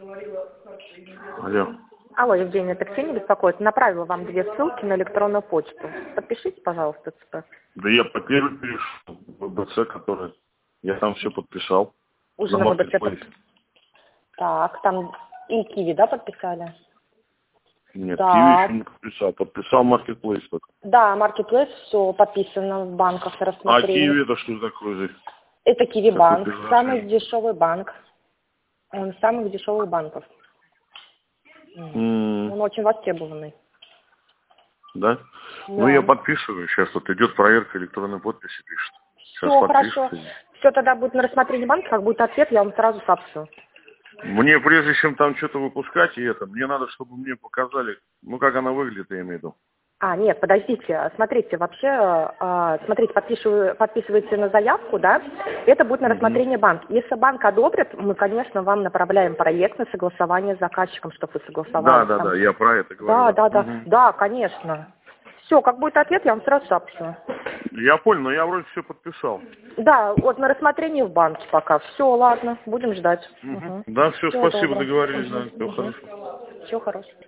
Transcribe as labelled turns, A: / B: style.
A: Алло.
B: Алло, Евгения, это Ксения беспокоит. Направила вам 2 ссылки на электронную почту. Подпишите, пожалуйста, ЦП.
A: Да я по первой перешел, ВБЦ, который... Я там все подписал.
B: Уже на ВБЦ подписали. Так, там и Киви, да, подписали?
A: Нет,
B: да.
A: Киви еще не подписал. Подписал Маркетплейс только.
B: Да, Маркетплейс, все подписано в банках на рассмотрение.
A: А Киви это что такое?
B: Это Киви банк, самый дешевый банк. Он из самых дешевых банков. Он очень востребованный.
A: Да? Ну, я подписываю. Сейчас вот идет проверка электронной подписи, пишет.
B: Все, хорошо. Все, тогда будет на рассмотрении банка, как будет ответ, я вам сразу сообщу.
A: Мне, прежде чем там что-то выпускать, мне надо, чтобы мне показали, ну, как она выглядит, я имею в виду.
B: Нет, подождите, смотрите, вообще, смотрите, подписываете на заявку, да, это будет на рассмотрение банка. Если банк одобрит, мы, конечно, вам направляем проект на согласование с заказчиком, чтобы вы согласовали.
A: Да, я про это говорю.
B: Да, конечно. Все, как будет ответ, я вам сразу сообщу.
A: Я понял, но я вроде все подписал.
B: Да, вот на рассмотрении в банке пока. Все, ладно, будем ждать.
A: Да, все, спасибо, договорились, да, все хорошо.
B: Всего хорошего.